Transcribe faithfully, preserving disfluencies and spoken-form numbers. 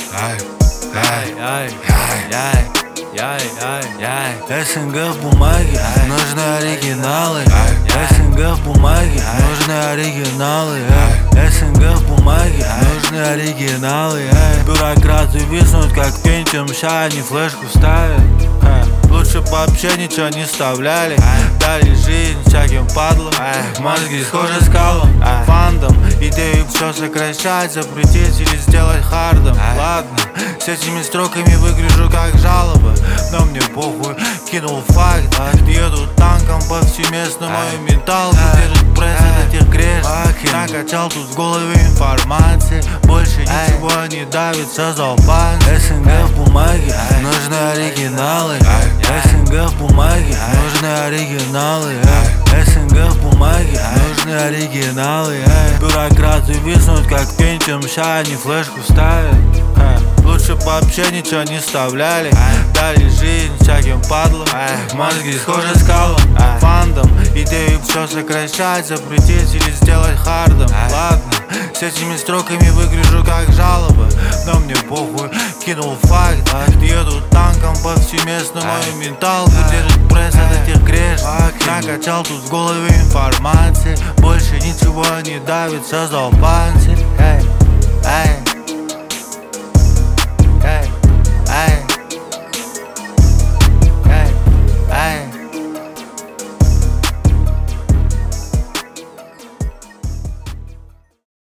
СНГ в бумаге, нужны оригиналы. СНГ в бумаге, нужны оригиналы. СНГ в бумаге, нужны оригиналы. Бюрократы виснут как Pentium, ща они флешку ставят. Лучше бы вообще ничего не вставляли. Дали жизнь всяким падлам, мозги схожи скалам. Фандом, идею все сокращать, запретить или сделать хардом. Ладно, с этими строками выгляжу как жалоба, но мне похуй, кинул факт. Еду танком повсеместно, мою менталку держит пресс от этих грешек. Накачал тут в голове информации, больше ничего не давит, создал пан. СНГ в бумаге, нужны оригиналы. СНГ в бумаге, нужны оригиналы. СНГ в бумаге, нужны оригиналы. Бюрократы виснут как Pentium, ща они флешку ставят. Лучше бы вообще ничего не вставляли. Дали жизнь всяким падлам, мозги схожи скалам. Фандом, идею все сокращать, запретить или сделать хардом. Ладно, с этими строками выгляжу как жалоба, но мне похуй, кинул факт. Еду танком повсеместно, мою менталку держит пресс от этих грешек. Накачал тут в голове информации, больше ничего не давит, создал панцирь. Эй, эй.